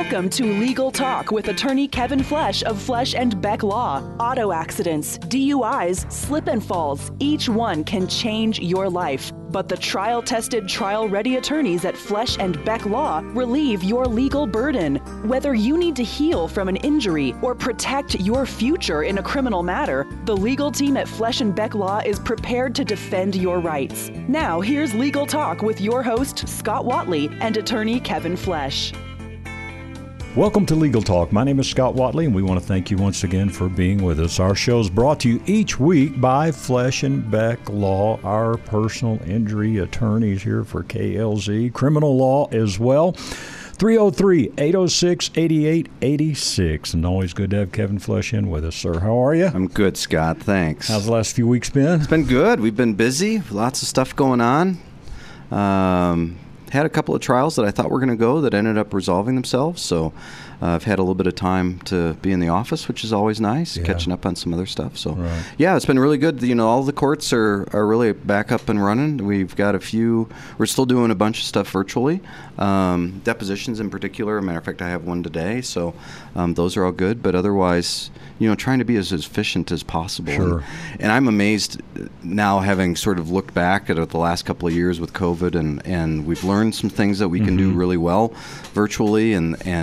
Welcome to Legal Talk with attorney Kevin Flesh of Flesh and Beck Law. Auto accidents, DUIs, slip and falls, each one can change your life. But the trial-tested, trial-ready attorneys at Flesh and Beck Law relieve your legal burden. Whether you need to heal from an injury or protect your future in a criminal matter, the legal team at Flesh and Beck Law is prepared to defend your rights. Now, here's Legal Talk with your host, Scott Watley, and attorney Kevin Flesh. Welcome to Legal Talk. My name is Scott Watley, and we want to thank you once again for being with us. Our show is brought to you each week by Flesh and Beck Law, our personal injury attorneys here for KLZ, criminal law as well. 303-806-8886. And always good to have Kevin Flesh in with us, sir. How are you? I'm good, Scott. Thanks. How's the last few weeks been? It's been good. We've been busy. Lots of stuff going on. Had a couple of trials that I thought were going to go that ended up resolving themselves. So I've had a little bit of time to be in the office, which is always nice, catching up on some other stuff. So, yeah, it's been really good. You know, all the courts are really back up and running. We've got a few. We're still doing a bunch of stuff virtually. Depositions in particular. As a matter of fact, I have one today. So those are all good. But otherwise, you know, trying to be as efficient as possible. Sure. And I'm amazed now, having sort of looked back at the last couple of years with COVID, and we've learned some things that we can do really well virtually,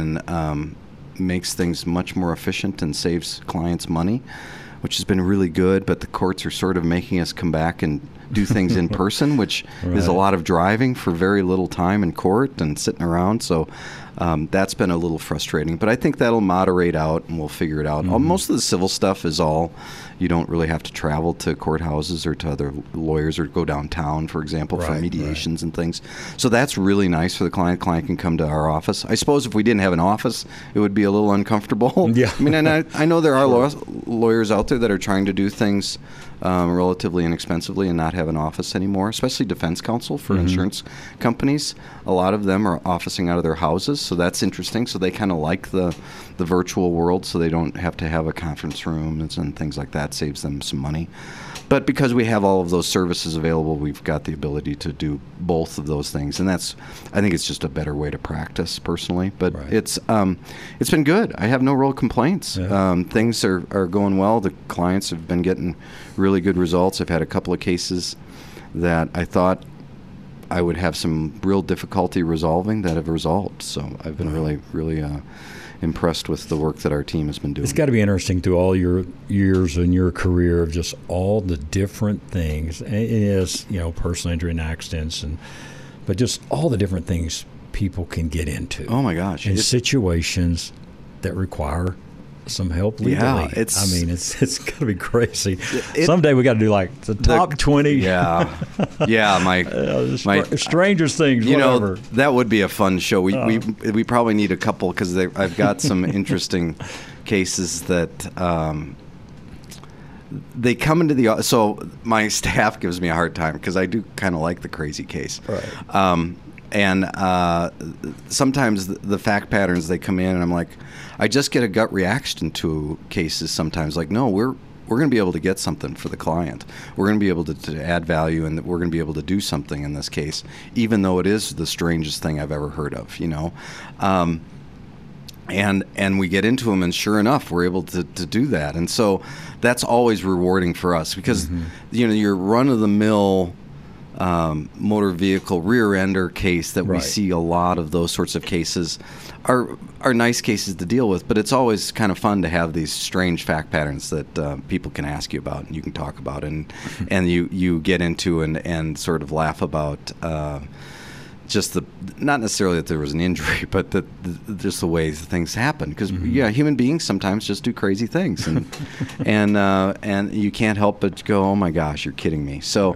and makes things much more efficient and saves clients money, which has been really good. But the courts are sort of making us come back and do things in person, which is a lot of driving for very little time in court and sitting around. So that's been a little frustrating. But I think that'll moderate out, and we'll figure it out. Most of the civil stuff is all, you don't really have to travel to courthouses or to other lawyers or go downtown, for example, for mediations and things. So that's really nice for the client. Client can come to our office. I suppose if we didn't have an office, it would be a little uncomfortable. Yeah. I mean, and I know there are lawyers out there that are trying to do things relatively inexpensively and not have an office anymore, especially defense counsel for insurance companies. A lot of them are officing out of their houses, so that's interesting. So they kind of like the virtual world, so they don't have to have a conference room and things like that. Saves them some money. But because we have all of those services available, we've got the ability to do both of those things, and I think it's just a better way to practice personally. But it's been good. I have no real complaints. Things are going well. The clients have been getting really good results. I've had a couple of cases that I thought I would have some real difficulty resolving that have resolved. So I've been really impressed with the work that our team has been doing. It's got to be interesting through all your years in your career of just all the different things. It is, you know, personal injury and accidents, but just all the different things people can get into. Oh my gosh! In situations that require some help legally. Yeah, it's got to be crazy. Someday we got to do like the top 20. Yeah, my strangest things. You whatever. know, that would be a fun show. We probably need a couple, because I've got some interesting cases that they come into the. So my staff gives me a hard time because I do kind of like the crazy case. Right. And sometimes the fact patterns, they come in and I'm like, I just get a gut reaction to cases sometimes. Like, no, we're going to be able to get something for the client. We're going to be able to add value, and we're going to be able to do something in this case, even though it is the strangest thing I've ever heard of, you know. And we get into them, and sure enough, we're able to do that. And so that's always rewarding for us because, you know, your run-of-the-mill motor vehicle rear-ender case that we see a lot of those sorts of cases are nice cases to deal with, but it's always kind of fun to have these strange fact patterns that people can ask you about and you can talk about and you get into and sort of laugh about just not necessarily that there was an injury, but just the ways things happen. Because human beings sometimes just do crazy things, and you can't help but go, oh my gosh, you're kidding me. So.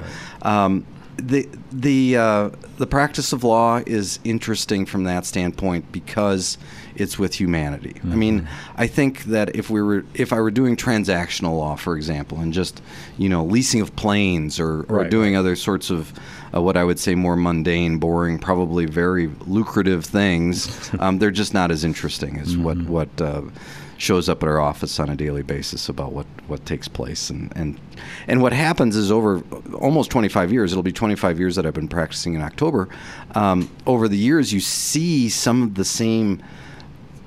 The practice of law is interesting from that standpoint because it's with humanity. I mean, I think that if I were doing transactional law, for example, and just, you know, leasing of planes or doing other sorts of what I would say more mundane, boring, probably very lucrative things, they're just not as interesting as what shows up at our office on a daily basis about what takes place. And what happens is over almost 25 years, it'll be 25 years that I've been practicing in October, over the years you see some of the same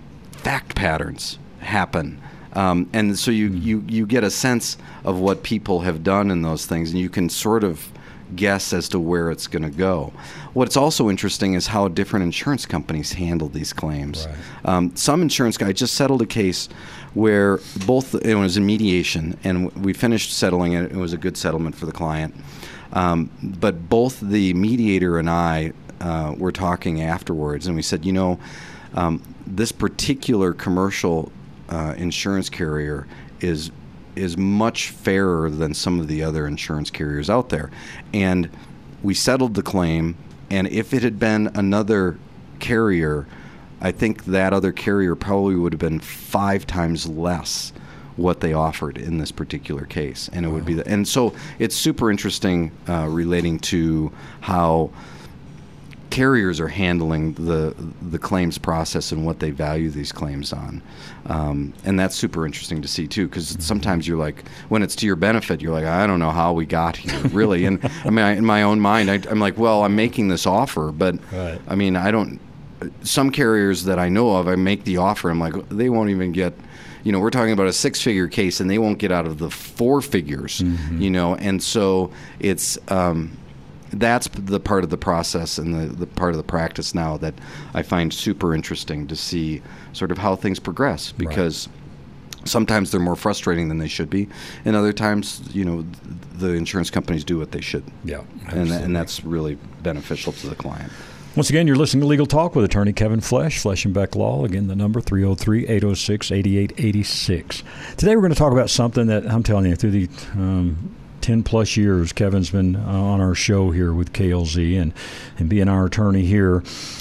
fact patterns happen. And so you get a sense of what people have done in those things, and you can sort of guess as to where it's going to go. What's also interesting is how different insurance companies handle these claims. Right. Some insurance guy just settled a case where it was in mediation, and we finished settling it. It was a good settlement for the client. But both the mediator and I were talking afterwards, and we said, this particular commercial insurance carrier is much fairer than some of the other insurance carriers out there. And we settled the claim, and if it had been another carrier, I think that other carrier probably would have been 5 times less what they offered in this particular case. And it would be and so it's super interesting relating to how carriers are handling the claims process and what they value these claims on. And that's super interesting to see, too, because sometimes you're like, when it's to your benefit, you're like, I don't know how we got here, really. And I mean, in my own mind, I'm like, well, I'm making this offer, but right. I mean, some carriers that I know of, I make the offer, I'm like, they won't even get, we're talking about a 6-figure case, and they won't get out of the 4 figures, and so it's, that's the part of the process and the part of the practice now that I find super interesting to see sort of how things progress, because sometimes they're more frustrating than they should be, and other times, the insurance companies do what they should. Yeah, and that's really beneficial to the client. Once again, you're listening to Legal Talk with attorney Kevin Flesh, Flesh & Beck Law. Again, the number 303-806-8886. Today we're going to talk about something that I'm telling you, through the 10-plus years Kevin's been on our show here with KLZ and being our attorney here.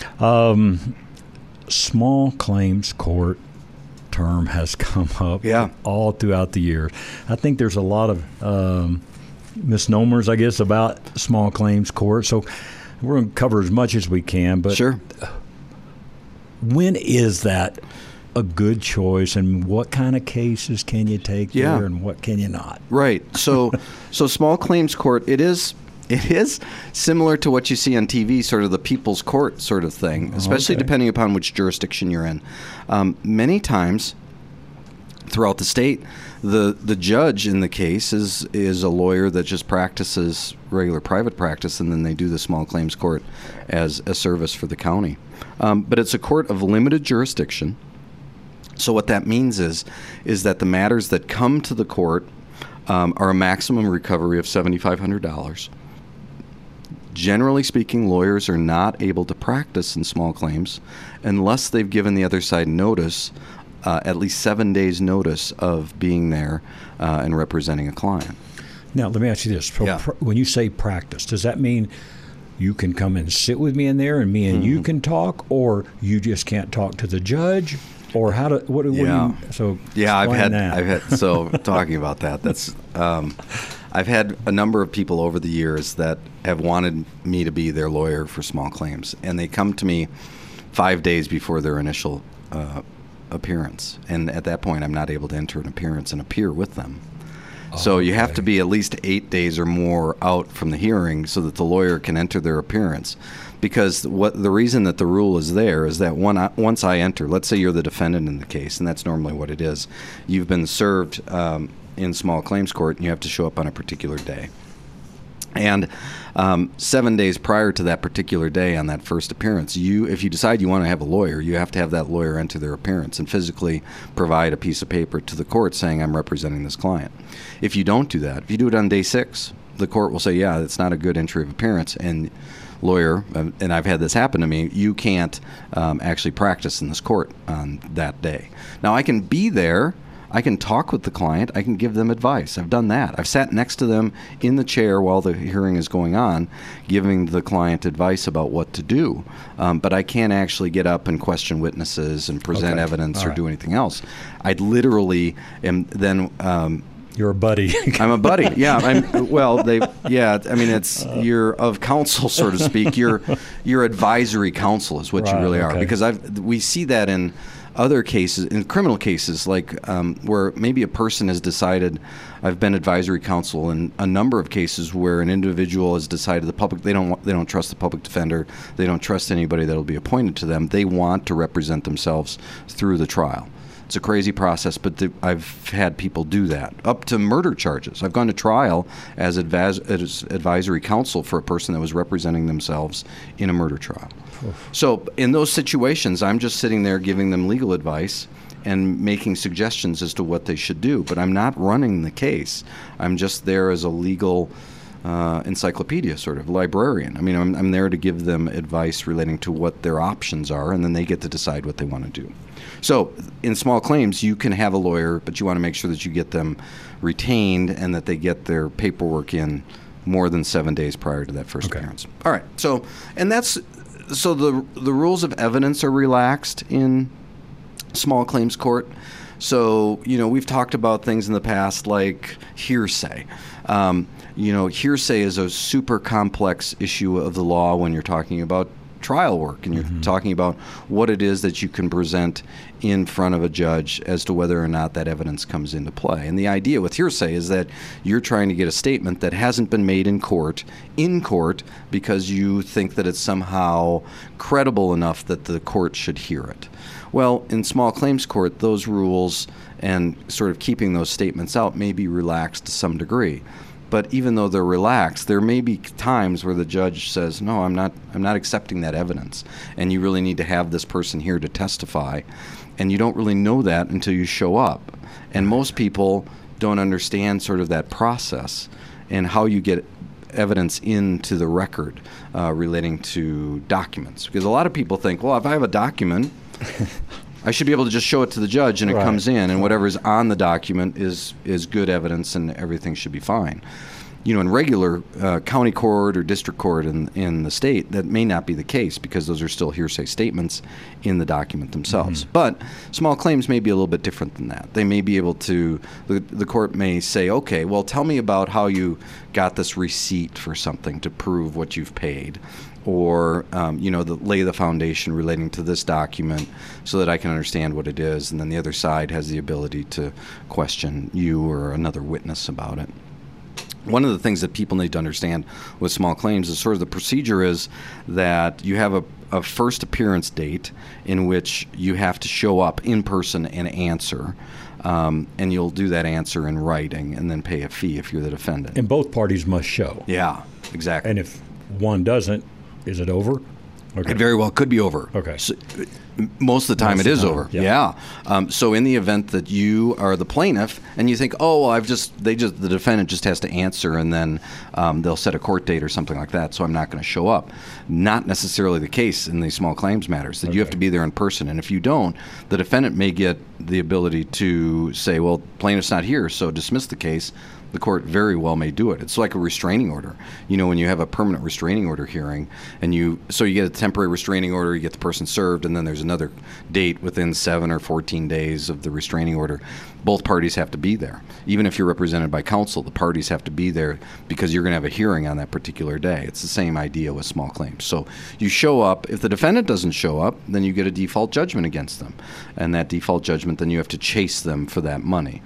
Small claims court term has come up all throughout the years. I think there's a lot of misnomers, I guess, about small claims court. So we're going to cover as much as we can. But sure. When is that a good choice, and what kind of cases can you take there, and what can you not? Right. So small claims court, it is similar to what you see on TV, sort of the people's court sort of thing, especially depending upon which jurisdiction you're in. Many times throughout the state, the judge in the case is a lawyer that just practices regular private practice, and then they do the small claims court as a service for the county. But it's a court of limited jurisdiction. So what that means is that the matters that come to the court are a maximum recovery of $7,500. Generally speaking, lawyers are not able to practice in small claims unless they've given the other side notice, at least 7 days notice of being there and representing a client. Now, let me ask you this. When you say practice, does that mean you can come and sit with me in there and me and you can talk, or you just can't talk to the judge? Or what do you, so I've had talking about that, I've had a number of people over the years that have wanted me to be their lawyer for small claims, and they come to me 5 days before their initial appearance, and at that point I'm not able to enter an appearance and appear with them. So you have to be at least 8 days or more out from the hearing so that the lawyer can enter their appearance. Because the reason that the rule is there is that once I enter, let's say you're the defendant in the case, and that's normally what it is, you've been served in small claims court, and you have to show up on a particular day. And 7 days prior to that particular day on that first appearance, if you decide you want to have a lawyer, you have to have that lawyer enter their appearance and physically provide a piece of paper to the court saying, I'm representing this client. If you don't do that, if you do it on day 6, the court will say, it's not a good entry of appearance, and lawyer, and I've had this happen to me, you can't actually practice in this court on that day. Now, I can be there. I can talk with the client. I can give them advice. I've done that. I've sat next to them in the chair while the hearing is going on, giving the client advice about what to do. But I can't actually get up and question witnesses and present evidence or do anything else. I literally am then... You're a buddy. I'm a buddy. Yeah. It's you're of counsel, so to speak. You're advisory counsel is what you really are. Because we see that in other cases, in criminal cases, like where maybe a person has decided, I've been advisory counsel in a number of cases where an individual has decided they don't trust the public defender, they don't trust anybody that will be appointed to them. They want to represent themselves through the trial. It's a crazy process, but I've had people do that, up to murder charges. I've gone to trial as advisory counsel for a person that was representing themselves in a murder trial. So in those situations, I'm just sitting there giving them legal advice and making suggestions as to what they should do, but I'm not running the case. I'm just there as a legal encyclopedia, sort of librarian. I mean, I'm there to give them advice relating to what their options are, and then they get to decide what they want to do. So in small claims, you can have a lawyer, but you want to make sure that you get them retained and that they get their paperwork in more than 7 days prior to that first appearance. All right. So the rules of evidence are relaxed in small claims court. So, we've talked about things in the past like hearsay. Hearsay is a super complex issue of the law when you're talking about trial work and you're talking about what it is that you can present in front of a judge as to whether or not that evidence comes into play. And the idea with hearsay is that you're trying to get a statement that hasn't been made in court because you think that it's somehow credible enough that the court should hear it. Well, in small claims court, those rules and sort of keeping those statements out may be relaxed to some degree. But even though they're relaxed, there may be times where the judge says, no, I'm not accepting that evidence. And you really need to have this person here to testify. And you don't really know that until you show up. And most people don't understand sort of that process and how you get evidence into the record relating to documents. Because a lot of people think, well, if I have a document, I should be able to just show it to the judge and it comes in, and whatever's on the document is good evidence and everything should be fine. In regular county court or district court in the state, that may not be the case because those are still hearsay statements in the document themselves. But small claims may be a little bit different than that. They may be able to, the court may say, okay, well, tell me about how you got this receipt for something to prove what you've paid. Or, lay the foundation relating to this document so that I can understand what it is. And then the other side has the ability to question you or another witness about it. One of the things that people need to understand with small claims is sort of the procedure is that you have a first appearance date in which you have to show up in person and answer. And you'll do that answer in writing and then pay a fee if you're the defendant. And both parties must show. Yeah, exactly. And if one doesn't, is it over? Okay. It very well could be over. Okay. So, most of the time it is over. Yeah. So in the event that you are the plaintiff and you think, oh, well, the defendant just has to answer and then they'll set a court date or something like that, so I'm not going to show up. Not necessarily the case in these small claims matters, that you have to be there in person. And if you don't, the defendant may get the ability to say, well, plaintiff's not here, so dismiss the case. The court very well may do it. It's like a restraining order. When you have a permanent restraining order hearing, and you get a temporary restraining order, you get the person served, and then there's another date within 7 or 14 days of the restraining order. Both parties have to be there. Even if you're represented by counsel, the parties have to be there because you're going to have a hearing on that particular day. It's the same idea with small claims. So you show up. If the defendant doesn't show up, then you get a default judgment against them. And that default judgment, then you have to chase them for that money.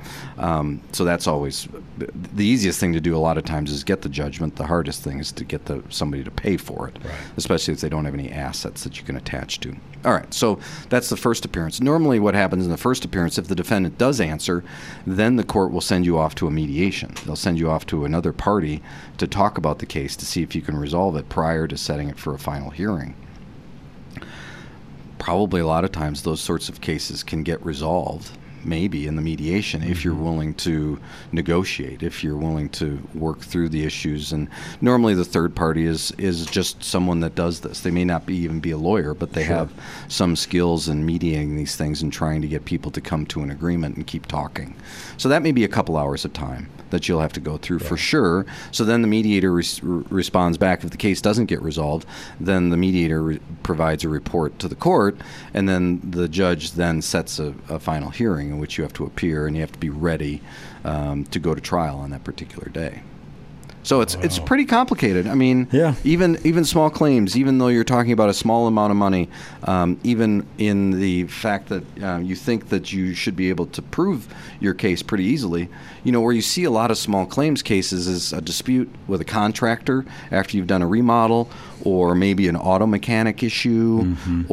So that's always the easiest thing to do a lot of times is get the judgment. The hardest thing is to get somebody to pay for it, especially if they don't have any assets that you can attach to. All right, so that's the first appearance. Normally what happens in the first appearance, if the defendant does answer, then the court will send you off to a mediation. They'll send you off to another party to talk about the case to see if you can resolve it prior to setting it for a final hearing. Probably a lot of times those sorts of cases can get resolved maybe in the mediation if you're willing to negotiate, if you're willing to work through the issues. And normally the third party is just someone that does this. They may not even be a lawyer, but they have some skills in mediating these things and trying to get people to come to an agreement and keep talking. So that may be a couple hours of time that you'll have to go through for sure. So then the mediator responds back. If the case doesn't get resolved, then the mediator provides a report to the court, and then the judge then sets a final hearing in which you have to appear and you have to be ready to go to trial on that particular day. So it's pretty complicated. I mean, Yeah. even small claims, even though you're talking about a small amount of money, even in the fact that you think that you should be able to prove your case pretty easily, where you see a lot of small claims cases is a dispute with a contractor after you've done a remodel, or maybe an auto mechanic issue,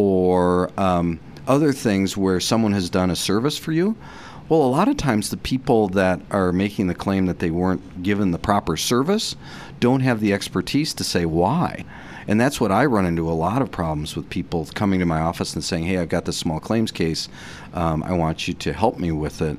or other things where someone has done a service for you. Well, a lot of times the people that are making the claim that they weren't given the proper service don't have the expertise to say why. And that's what I run into a lot of problems with people coming to my office and saying, hey, I've got this small claims case. I want you to help me with it.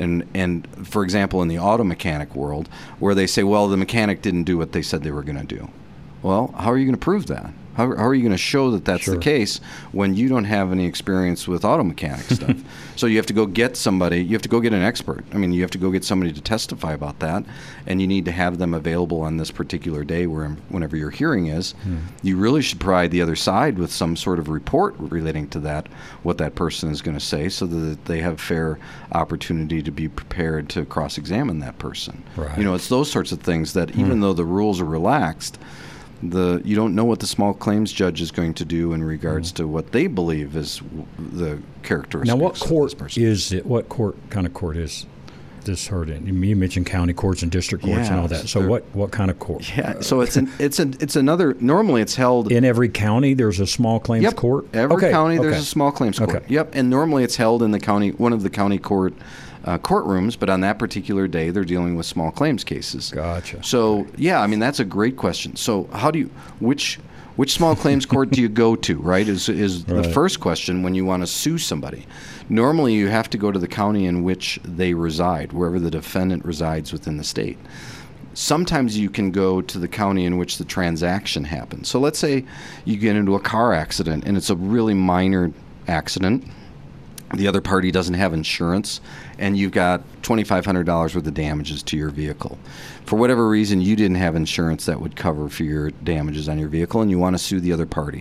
And for example, in the auto mechanic world, where they say, well, the mechanic didn't do what they said they were going to do. Well, how are you going to prove that? How are you going to show that that's the case when you don't have any experience with auto mechanic stuff? So you have to go get somebody. You have to go get an expert. I mean, you have to go get somebody to testify about that, and you need to have them available on this particular day whenever your hearing is. You really should provide the other side with some sort of report relating to that, what that person is going to say, so that they have fair opportunity to be prepared to cross-examine that person. Right. It's those sorts of things that even though the rules are relaxed, you don't know what the small claims judge is going to do in regards to what they believe is the characteristics. Now, what court of this person. is it? What kind of court is this heard in? You mentioned county courts and district courts and all that. So what kind of court? Yeah, so it's another. Normally, it's held in every county. There's a small claims court. Every county there's a small claims court. Okay. Yep, and normally it's held in the county, one of the county court courtrooms, but on that particular day, they're dealing with small claims cases. Gotcha. So, yeah, I mean, that's a great question. So, which small claims court do you go to, right, is the first question when you want to sue somebody. Normally, you have to go to the county in which they reside, wherever the defendant resides within the state. Sometimes you can go to the county in which the transaction happened. So let's say you get into a car accident, and it's a really minor accident. The other party doesn't have insurance, and you've got $2,500 worth of damages to your vehicle. For whatever reason, you didn't have insurance that would cover for your damages on your vehicle, and you want to sue the other party.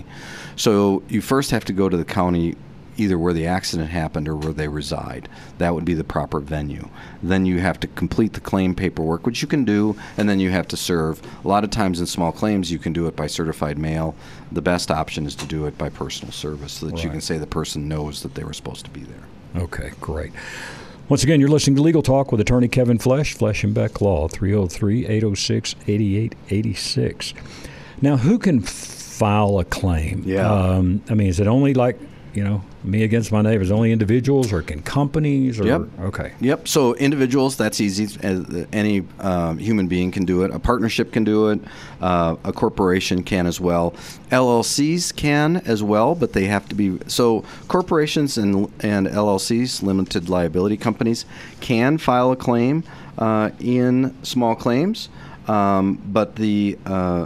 So you first have to go to the county either where the accident happened or where they reside. That would be the proper venue. Then you have to complete the claim paperwork, which you can do, and then you have to serve. A lot of times in small claims, you can do it by certified mail. The best option is to do it by personal service so that you can say the person knows that they were supposed to be there. Okay, great. Once again, you're listening to Legal Talk with attorney Kevin Flesh, Flesh and Beck Law, 303-806-8886. Now, who can file a claim? Yeah. I mean, is it only like, me against my neighbors, only individuals, or can companies? Or, Yep. Okay. Yep. So individuals, that's easy. Any human being can do it. A partnership can do it. A corporation can as well. LLCs can as well, but they have to be. So corporations and LLCs, limited liability companies, can file a claim in small claims, but the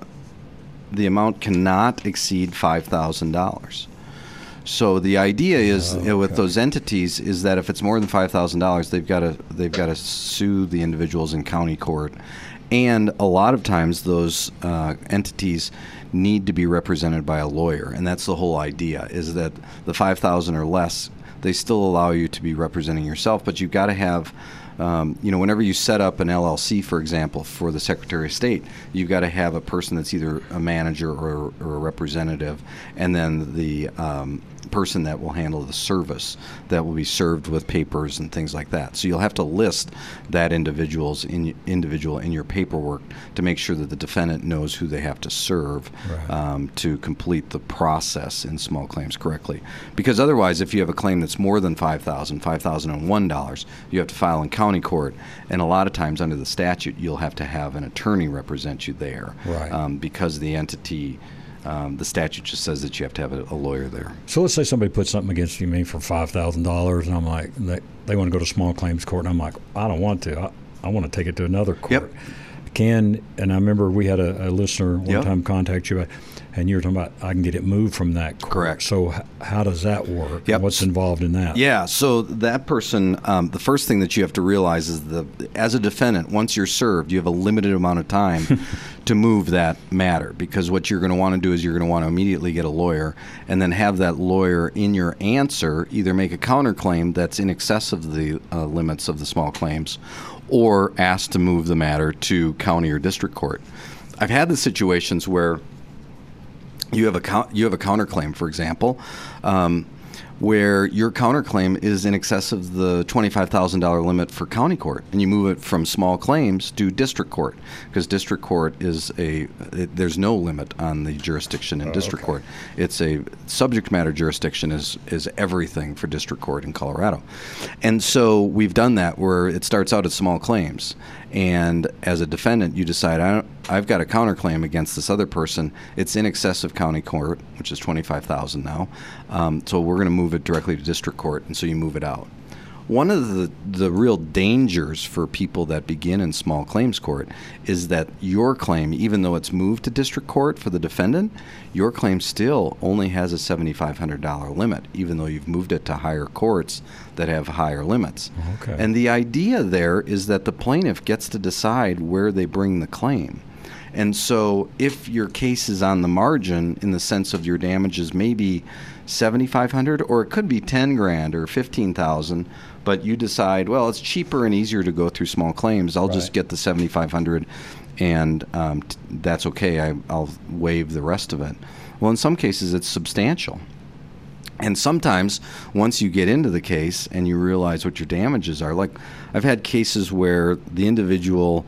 amount cannot exceed $5,000. So the idea is with those entities is that if it's more than $5,000, they've got to sue the individuals in county court, and a lot of times those entities need to be represented by a lawyer, and that's the whole idea. Is that the $5,000 or less, they still allow you to be representing yourself, but you've got to have. Whenever you set up an LLC, for example, for the Secretary of State, you've got to have a person that's either a manager or a representative, and then the person that will handle the service that will be served with papers and things like that. So you'll have to list that individual in your paperwork to make sure that the defendant knows who they have to serve to complete the process in small claims correctly. Because otherwise, if you have a claim that's more than $5,001, you have to file in county court, and a lot of times under the statute, you'll have to have an attorney represent you there, because the entity. The statute just says that you have to have a lawyer there. So let's say somebody puts something against me for $5,000, and I'm like, they want to go to small claims court, and I'm like, I don't want to. I want to take it to another court. Yep. And I remember we had a listener one time contact you, and you were talking about I can get it moved from that court. Correct. So how does that work? Yep. What's involved in that? Yeah, so that person, the first thing that you have to realize is as a defendant, once you're served, you have a limited amount of time to move that matter, because what you're going to want to do is you're going to want to immediately get a lawyer and then have that lawyer in your answer either make a counterclaim that's in excess of the limits of the small claims, or asked to move the matter to county or district court. I've had the situations where you have a counterclaim, for example, where your counterclaim is in excess of the $25,000 limit for county court, and you move it from small claims to district court, because district court there's no limit on the jurisdiction in district court. It's a subject matter jurisdiction is everything for district court in Colorado. And so we've done that where it starts out as small claims, and as a defendant you decide, I've got a counterclaim against this other person. It's in excess of county court, which is $25,000 now. So we're going to move it directly to district court, and so you move it out. One of the real dangers for people that begin in small claims court is that your claim, even though it's moved to district court for the defendant, your claim still only has a $7,500 limit, even though you've moved it to higher courts that have higher limits. Okay. And the idea there is that the plaintiff gets to decide where they bring the claim. And so if your case is on the margin in the sense of your damages maybe $7,500, or it could be $10,000 or $15,000, but you decide, well, it's cheaper and easier to go through small claims. I'll just get the $7,500, and that's okay. I'll waive the rest of it. Well, in some cases, it's substantial. And sometimes, once you get into the case and you realize what your damages are, like I've had cases where the individual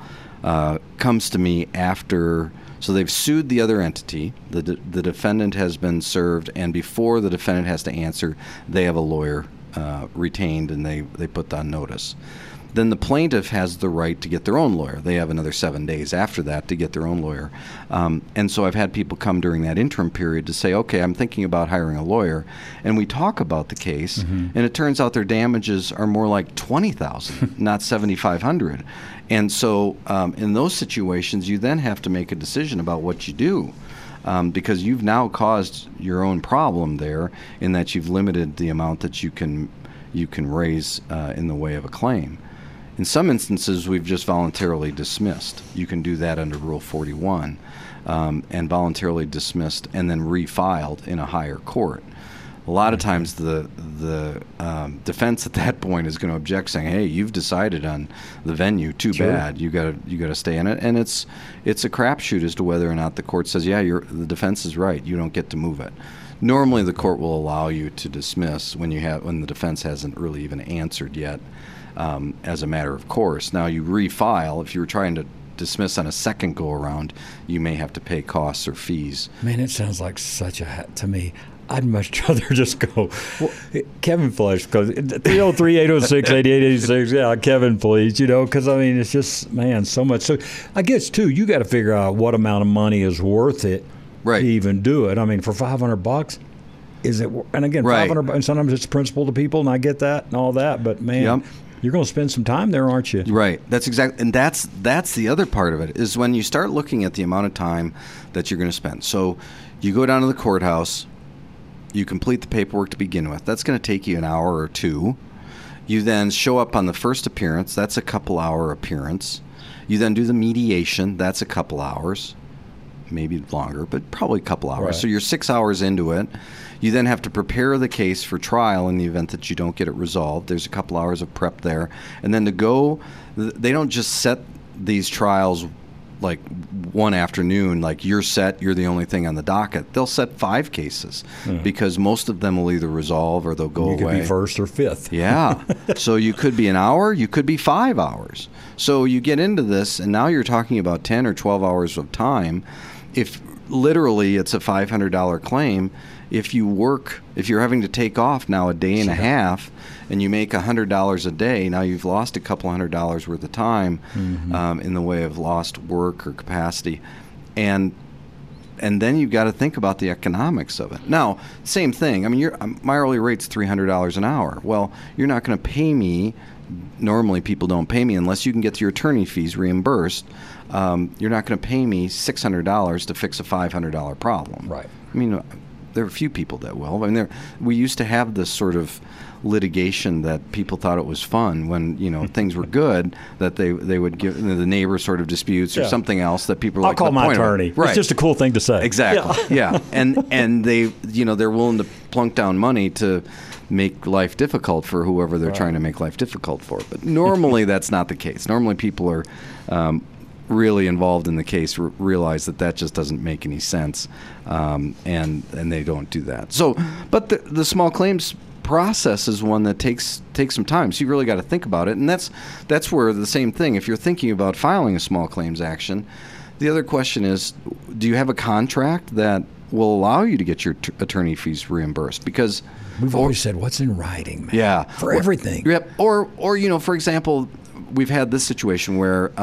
comes to me after, so they've sued the other entity, the defendant has been served, and before the defendant has to answer, they have a lawyer retained, and they put on notice. Then the plaintiff has the right to get their own lawyer. They have another 7 days after that to get their own lawyer. And so I've had people come during that interim period to say, okay, I'm thinking about hiring a lawyer. And we talk about the case, and it turns out their damages are more like $20,000, not $7,500. And so in those situations, you then have to make a decision about what you do. Because you've now caused your own problem there in that you've limited the amount that you can raise in the way of a claim. In some instances, we've just voluntarily dismissed. You can do that under Rule 41, and voluntarily dismissed and then refiled in a higher court. A lot of times the defense at that point is going to object, saying, "Hey, you've decided on the venue. Too bad. You got to stay in it." And it's a crapshoot as to whether or not the court says, "Yeah, the defense is right. You don't get to move it." Normally, the court will allow you to dismiss when the defense hasn't really even answered yet, as a matter of course. Now, you refile. If you were trying to dismiss on a second go-around, you may have to pay costs or fees. Man, it sounds like to me. I'd much rather just go, Kevin Flesh, because 303-806-8886, yeah, Kevin, please, because, I mean, it's just, man, so much. So I guess, too, you got to figure out what amount of money is worth it to even do it. I mean, for $500, is it, and again, $500, and sometimes it's principal to people, and I get that and all that, but, man, you're going to spend some time there, aren't you? Right. That's exactly, and that's the other part of it, is when you start looking at the amount of time that you're going to spend. So you go down to the courthouse, you complete the paperwork to begin with. That's going to take you an hour or two. You then show up on the first appearance. That's a couple-hour appearance. You then do the mediation. That's a couple hours, maybe longer, but probably a couple hours. Right. So you're 6 hours into it. You then have to prepare the case for trial in the event that you don't get it resolved. There's a couple hours of prep there. And then to go, they don't just set these trials like one afternoon, like you're set, you're the only thing on the docket. They'll set 5 cases because most of them will either resolve or they'll go away. You could be first or fifth. Yeah. So you could be an hour, you could be 5 hours. So you get into this, and now you're talking about 10 or 12 hours of time. If literally it's a $500 claim, if you're having to take off now a day and a half, and you make $100 a day, now you've lost a couple $100 worth of time in the way of lost work or capacity, and then you've got to think about the economics of it. Now, same thing. I mean, my hourly rate's $300 an hour. Well, you're not going to pay me. Normally, people don't pay me unless you can get your attorney fees reimbursed. You're not going to pay me $600 to fix a $500 problem. Right. I mean, there are a few people that will. I mean, we used to have this sort of litigation that people thought it was fun when things were good, that they would give the neighbor sort of disputes or something else that people are like, I'll call my attorney. Right. It's just a cool thing to say. Exactly. Yeah. And they they're willing to plunk down money to make life difficult for whoever they're trying to make life difficult for. But normally that's not the case. Normally people are really involved in the case realize that just doesn't make any sense, and they don't do that. So, but the small claims process is one that takes some time. So you really got to think about it, and that's where the same thing. If you're thinking about filing a small claims action, the other question is, do you have a contract that will allow you to get your attorney fees reimbursed? Because we've always said, what's in writing, man? Yeah, for everything. Yep. Or for example, we've had this situation where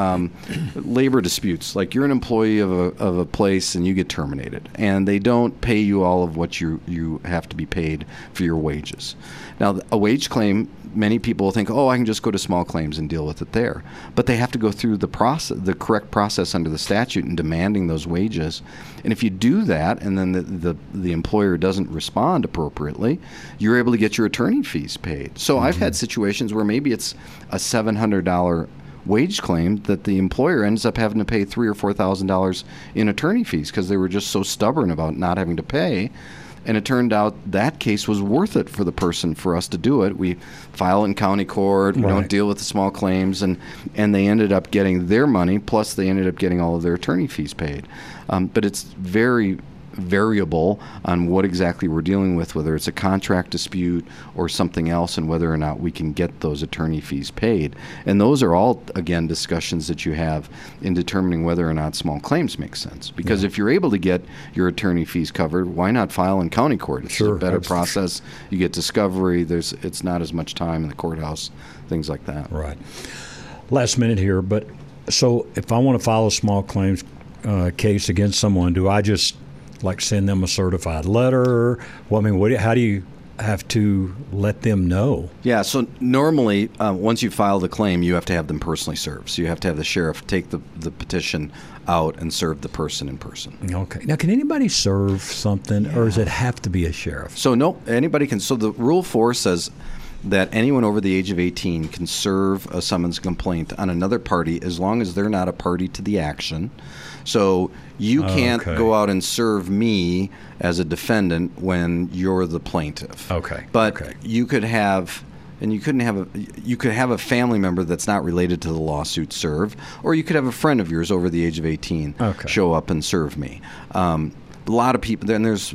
labor disputes, like you're an employee of a place and you get terminated, and they don't pay you all of what you have to be paid for your wages. Now, a wage claim, many people think, I can just go to small claims and deal with it there. But they have to go through the correct process under the statute in demanding those wages. And if you do that and then the employer doesn't respond appropriately, you're able to get your attorney fees paid. So I've had situations where maybe it's a $700 wage claim that the employer ends up having to pay $3,000 or $4,000 in attorney fees because they were just so stubborn about not having to pay. And it turned out that case was worth it for the person for us to do it. We file in county court. We don't deal with the small claims. And they ended up getting their money, plus they ended up getting all of their attorney fees paid. But it's very variable on what exactly we're dealing with, whether it's a contract dispute or something else, and whether or not we can get those attorney fees paid. And those are all, again, discussions that you have in determining whether or not small claims make sense. Because if you're able to get your attorney fees covered, why not file in county court? It's a better process. You get discovery. It's not as much time in the courthouse, things like that. Right. Last minute here, but so if I want to file a small claims case against someone, do I just send them a certified letter? Well, I mean, how do you have to let them know? Yeah, so normally, once you file the claim, you have to have them personally served. So you have to have the sheriff take the petition out and serve the person in person. Okay. Now, can anybody serve something, or does it have to be a sheriff? So no, anybody can. So the Rule 4 says that anyone over the age of 18 can serve a summons complaint on another party as long as they're not a party to the action. So you can't go out and serve me as a defendant when you're the plaintiff. Okay. But you could have, and you could have a family member that's not related to the lawsuit serve, or you could have a friend of yours over the age of 18 show up and serve me. A lot of people. Then there's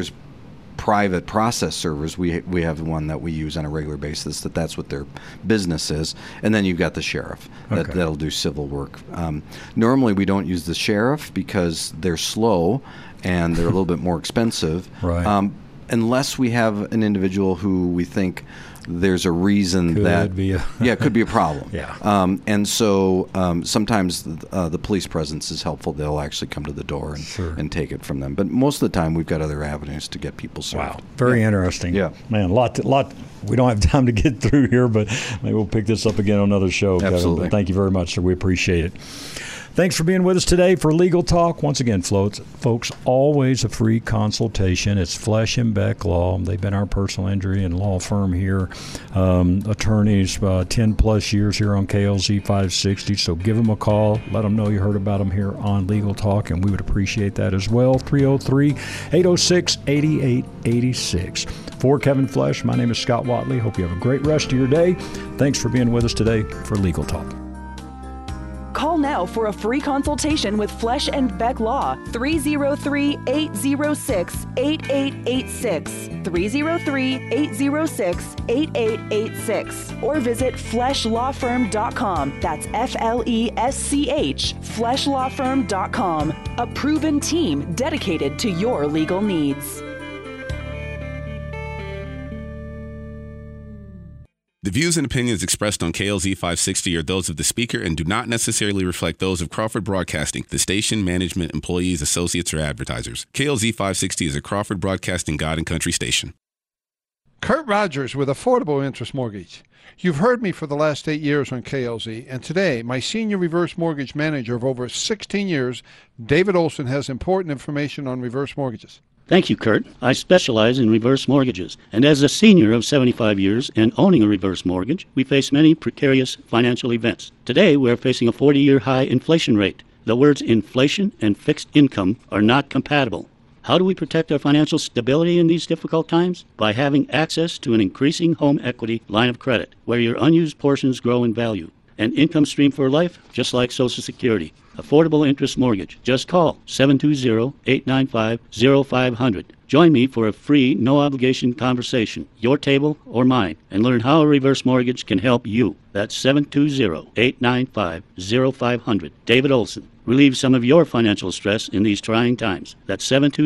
private process servers. We have one that we use on a regular basis. That's what their business is. And then you've got the sheriff that'll do civil work. Normally we don't use the sheriff because they're slow and they're a little bit more expensive. Right. Unless we have an individual who we think there's a reason it could be a problem. Yeah. And so sometimes the police presence is helpful. They'll actually come to the door and take it from them. But most of the time, we've got other avenues to get people served. Wow. Very interesting. Yeah. Man, lot. We don't have time to get through here, but maybe we'll pick this up again on another show. Absolutely. Kevin. Thank you very much, sir. We appreciate it. Thanks for being with us today for Legal Talk. Once again, folks, always a free consultation. It's Flesh and Beck Law. They've been our personal injury and law firm here. Attorneys, 10-plus years here on KLZ 560. So give them a call. Let them know you heard about them here on Legal Talk, and we would appreciate that as well. 303-806-8886. For Kevin Flesh, my name is Scott Watley. Hope you have a great rest of your day. Thanks for being with us today for Legal Talk. Call now for a free consultation with Flesh and Beck Law. 303-806-8886. 303-806-8886. Or visit fleshlawfirm.com. That's FLESCH. Fleshlawfirm.com. A proven team dedicated to your legal needs. The views and opinions expressed on KLZ 560 are those of the speaker and do not necessarily reflect those of Crawford Broadcasting, the station, management, employees, associates, or advertisers. KLZ 560 is a Crawford Broadcasting God and Country station. Kurt Rogers with Affordable Interest Mortgage. You've heard me for the last 8 years on KLZ, and today, my senior reverse mortgage manager of over 16 years, David Olson, has important information on reverse mortgages. Thank you, Kurt. I specialize in reverse mortgages, and as a senior of 75 years and owning a reverse mortgage, we face many precarious financial events. Today, we're facing a 40-year high inflation rate. The words inflation and fixed income are not compatible. How do we protect our financial stability in these difficult times? By having access to an increasing home equity line of credit, where your unused portions grow in value. An income stream for life, just like Social Security. Affordable interest mortgage. Just call 720-895-0500. Join me for a free, no-obligation conversation, your table or mine, and learn how a reverse mortgage can help you. That's 720-895-0500. David Olson. Relieve some of your financial stress in these trying times. That's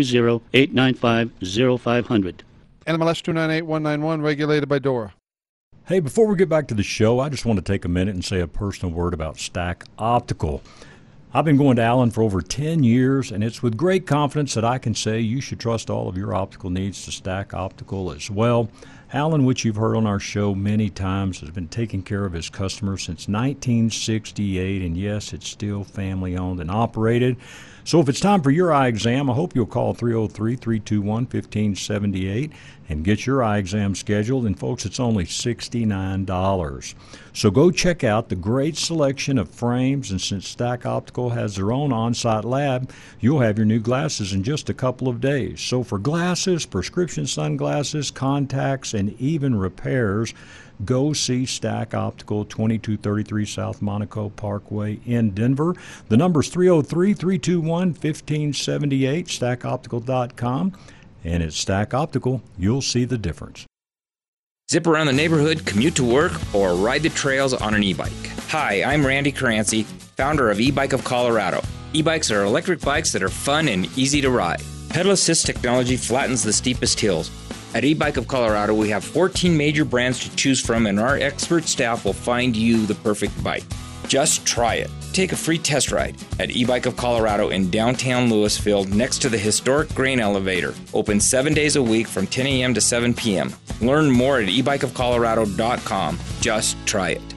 720-895-0500. NMLS 298191, regulated by DORA. Hey, before we get back to the show, I just want to take a minute and say a personal word about Stack Optical. I've been going to Allen for over 10 years, and it's with great confidence that I can say you should trust all of your optical needs to Stack Optical as well. Allen, which you've heard on our show many times, has been taking care of his customers since 1968, and yes, it's still family-owned and operated. So if it's time for your eye exam, I hope you'll call 303-321-1578 and get your eye exam scheduled. And, folks, it's only $69. So go check out the great selection of frames, and since Stack Optical has their own on-site lab, you'll have your new glasses in just a couple of days. So for glasses, prescription sunglasses, contacts, and even repairs, go see Stack Optical, 2233 South Monaco Parkway in Denver. The number's 303-321-1578, stackoptical.com. And at Stack Optical, you'll see the difference. Zip around the neighborhood, commute to work, or ride the trails on an e-bike. Hi, I'm Randy Caranci, founder of E-Bike of Colorado. E-bikes are electric bikes that are fun and easy to ride. Pedal assist technology flattens the steepest hills. At E-Bike of Colorado, we have 14 major brands to choose from, and our expert staff will find you the perfect bike. Just try it. Take a free test ride at E-Bike of Colorado in downtown Louisville next to the historic grain elevator. Open 7 days a week from 10 a.m. to 7 p.m. Learn more at ebikeofcolorado.com. Just try it.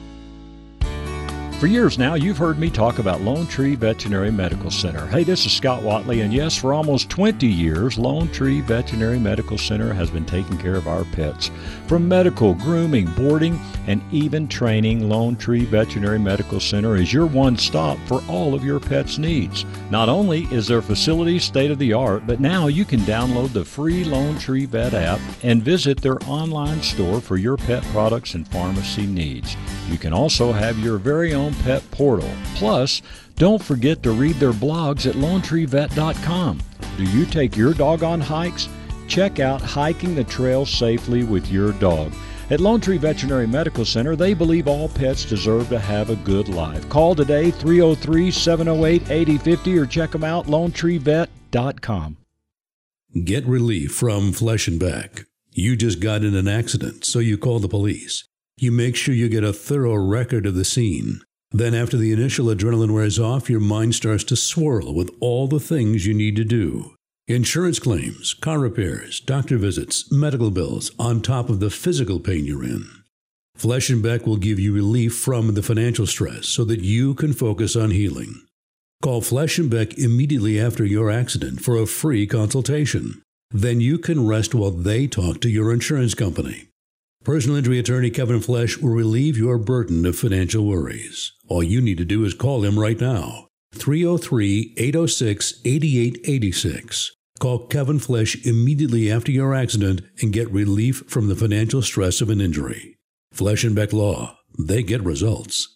For years now, you've heard me talk about Lone Tree Veterinary Medical Center. Hey, this is Scott Watley, and yes, for almost 20 years, Lone Tree Veterinary Medical Center has been taking care of our pets. From medical, grooming, boarding, and even training, Lone Tree Veterinary Medical Center is your one stop for all of your pet's needs. Not only is their facility state-of-the-art, but now you can download the free Lone Tree Vet app and visit their online store for your pet products and pharmacy needs. You can also have your very own pet portal. Plus, don't forget to read their blogs at LoneTreeVet.com. Do you take your dog on hikes? Check out Hiking the Trail Safely with Your Dog. At Lone Tree Veterinary Medical Center, they believe all pets deserve to have a good life. Call today, 303-708-8050, or check them out, LoneTreeVet.com. Get relief from Flesh and Beck. You just got in an accident, so you call the police. You make sure you get a thorough record of the scene. Then after the initial adrenaline wears off, your mind starts to swirl with all the things you need to do. Insurance claims, car repairs, doctor visits, medical bills, on top of the physical pain you're in. Flesh and Beck will give you relief from the financial stress so that you can focus on healing. Call Flesh and Beck immediately after your accident for a free consultation. Then you can rest while they talk to your insurance company. Personal injury attorney Kevin Flesh will relieve your burden of financial worries. All you need to do is call him right now. 303-806-8886. Call Kevin Flesh immediately after your accident and get relief from the financial stress of an injury. Flesh and Beck Law. They get results.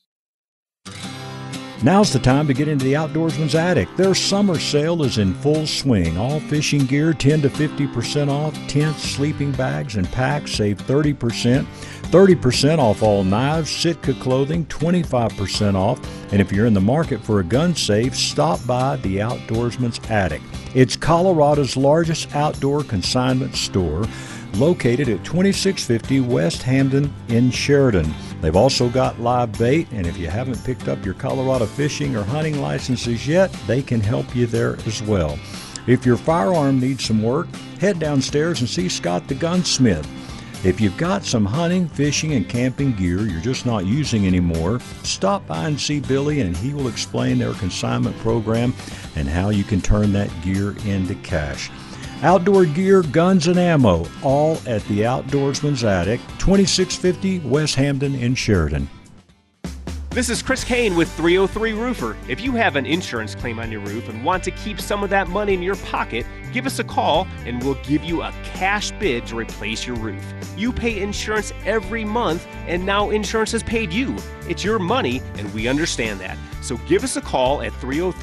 Now's the time to get into the Outdoorsman's Attic. Their summer sale is in full swing. All fishing gear 10 to 50% off. Tents, sleeping bags, and packs save 30%. 30% off all knives. Sitka clothing 25% off. And if you're in the market for a gun safe, stop by the Outdoorsman's Attic. It's Colorado's largest outdoor consignment store, located at 2650 West Hampden in Sheridan. They've also got live bait, and if you haven't picked up your Colorado fishing or hunting licenses yet, they can help you there as well. If your firearm needs some work, head downstairs and see Scott the gunsmith. If you've got some hunting, fishing, and camping gear you're just not using anymore, stop by and see Billy, and he will explain their consignment program and how you can turn that gear into cash. Outdoor gear, guns, and ammo, all at the Outdoorsman's Attic, 2650 West Hampden in Sheridan. This is Chris Kane with 303 Roofer. If you have an insurance claim on your roof and want to keep some of that money in your pocket, give us a call and we'll give you a cash bid to replace your roof. You pay insurance every month and now insurance has paid you. It's your money and we understand that. So give us a call at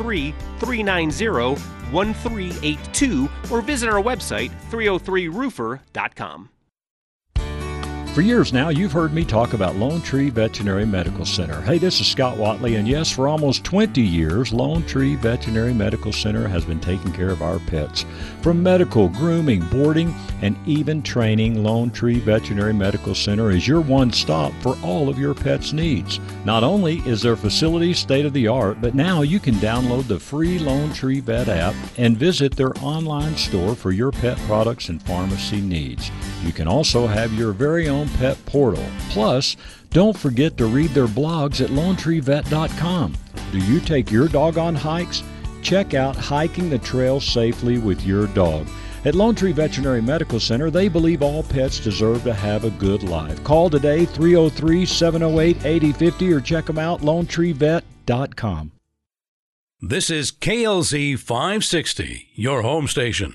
303-390-1382 or visit our website 303roofer.com. For years now, you've heard me talk about Lone Tree Veterinary Medical Center. Hey, this is Scott Watley, and yes, for almost 20 years, Lone Tree Veterinary Medical Center has been taking care of our pets. From medical, grooming, boarding, and even training, Lone Tree Veterinary Medical Center is your one stop for all of your pet's needs. Not only is their facility state-of-the-art, but now you can download the free Lone Tree Vet app and visit their online store for your pet products and pharmacy needs. You can also have your very own pet portal. Plus, don't forget to read their blogs at LoneTreeVet.com. Do you take your dog on hikes? Check out Hiking the Trail Safely with Your Dog. At Lone Tree Veterinary Medical Center, they believe all pets deserve to have a good life. Call today, 303-708-8050, or check them out, LoneTreeVet.com. This is KLZ 560, your home station.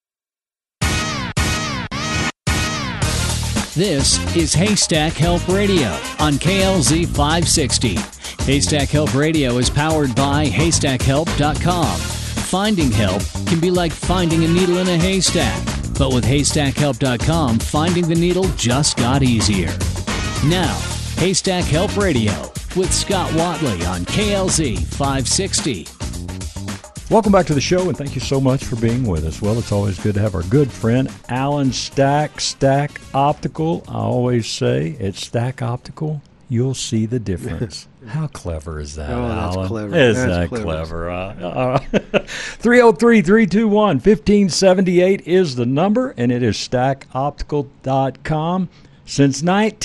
This is Haystack Help Radio on KLZ 560. Haystack Help Radio is powered by HaystackHelp.com. Finding help can be like finding a needle in a haystack, but with HaystackHelp.com, finding the needle just got easier. Now, Haystack Help Radio with Scott Watley on KLZ 560. Welcome back to the show, and thank you so much for being with us. Well, it's always good to have our good friend, Alan Stack, Stack Optical. I always say, at Stack Optical, you'll see the difference. How clever is that, Alan? That's clever. Isn't that clever? 303-321-1578 is the number, and it is stackoptical.com since